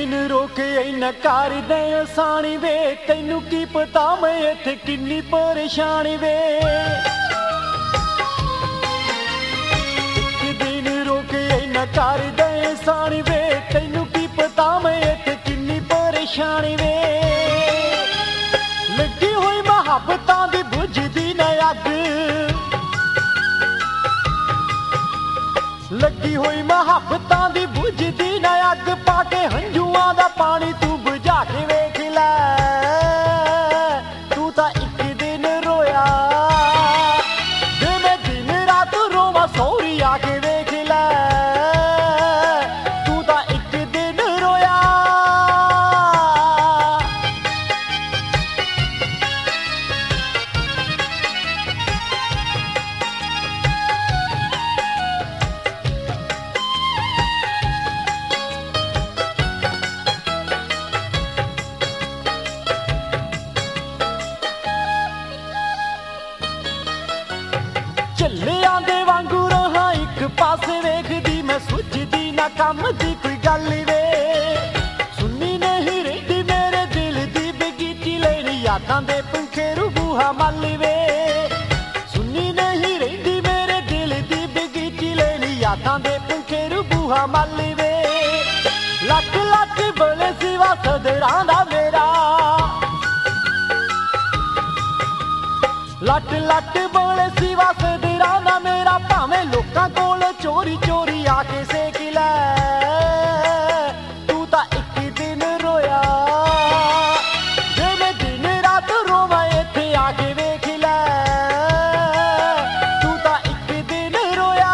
दिन रोके इन्ना कर दे आसानी वे, तैनू की पता मैं इत्थे किन्नी परेशानी वे। एक दिन रोके इन्ना कर दे आसानी वे, तैनू की पता मैं इत्थे किन्नी परेशानी वे। लगी हुई मुहब्बतां दी बुझदी ना अग, लगी हुई मुहब्बतां दी बुझदी ना अग, पाके हंझुआं दा पानी तू बुझा के वेख लै। तू तां इक दिन रोया जे मैं दिन रात रोवां सौरी आके वेख लै। तू तां इक दिन रोया। झल्लियां दे वांगू रहा एक पासे वेखदी, मैं सुझदी ना कम दी कोई गल वे। सुनी नहीं रही मेरे दिल दी बगीची लेनी, यादां दे पंखेरू बूहा मल वे। सुनी नहीं रही मेरे दिल दी बगीची लेनी, यादां दे पंखेरू बूहा मल वे। लक लक बोले सिवा सदरां दा मेरा, लट लट बोले सिवा सदरां दा मेरा, भावें लोकां कोल चोरी चोरी आके सेक लै। तू तां इक दिन रोया जे मैं दिन रात रोवां इत्थे आके वेख लै। तू तां इक दिन रोया।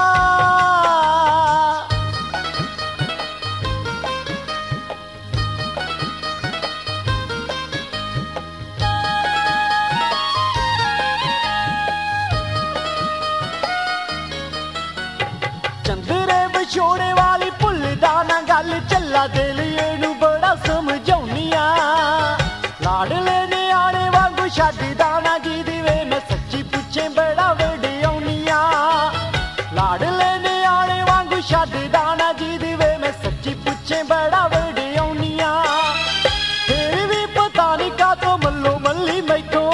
चंदरे विछोड़े वाली भुलदा ना गल, झल्ला दिल एनू बड़ा समझाउनिया। लाडले न्याणे वांगू छड्डदा ना जिदी वे, मैं सच्ची पुछे बड़ा वडियाउनिया। लाडले न्याणे वांगू छड्डदा ना जिदी वे, मैं सच्ची पुछे बड़ा वडियाउनिया। फिर भी पता नहीं कातों मल्लो मल्ली मैथों,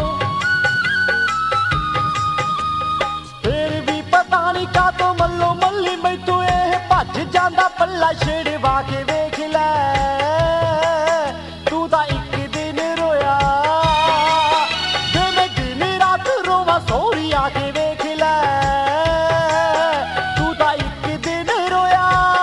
फिर भी पता नहीं कातों मल्लो मल्ली मैथों एह भज जांदा पल्ला छेड़वा के वेख लै। तू तां इक दिन रोया जे मैं दिन रात रोवां सौरी आके वेख लै। तू तां इक दिन रोया।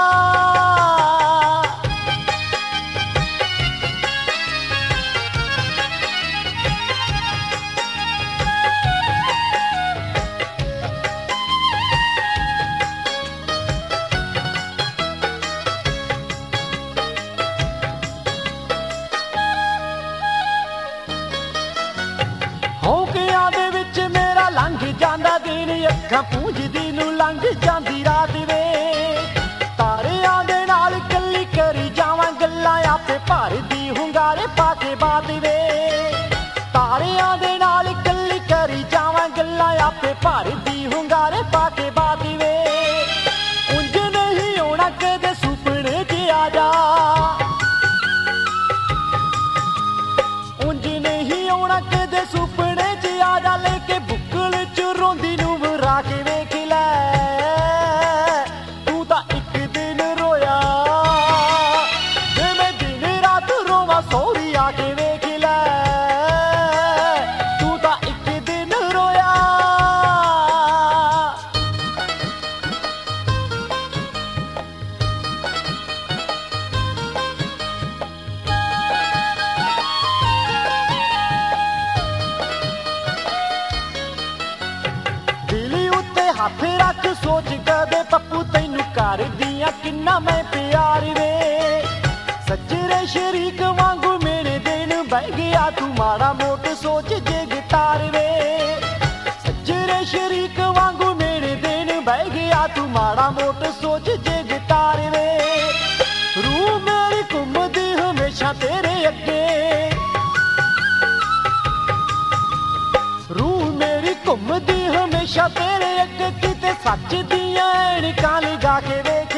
हौकियां दे विच मेरा लंघ जांदा दिन, अखां पूंजदी नूं लंघ जांदी रात वे। तारियां दे नाल कल्ली करी जावां गल्लां, आपे भरदी हुंगारे पाके बात वे। तारियां दे नाल कल्ली करी जावां गल्लां, आपे भरदी हुंगारे पाके बात वे। उंज नहीं होना कदे सुपने च आ जा, उंज नहीं होना कदे सुपने च आ जा, लेके बुक्कल च रोंदी नूं वरा के वेख लै। तू तां इक दिन रोया जे मैं दिन रात रोवां सौरी आके वेख लै। तू तां इक दिन रोया। दिली उत्ते हथ रख सोच कदे पप्पू, तैनू कर दियां किन्ना मैं प्यार वे। सच्चरे शरीक वांगू मेरे दिन बह गया, तू माड़ा मोट सोच जे गिटार वे। सच्चरे शरीक वांगू मेरे दिन बह गया, तू माड़ा मोट सोच जे गिटार वे। रूह मेरी घुमदी हमेशा तेरे अगे, रूह मेरी घुमदी हमेशा तेरे अगे, किते सच दियां ऐनकां लगा के वेख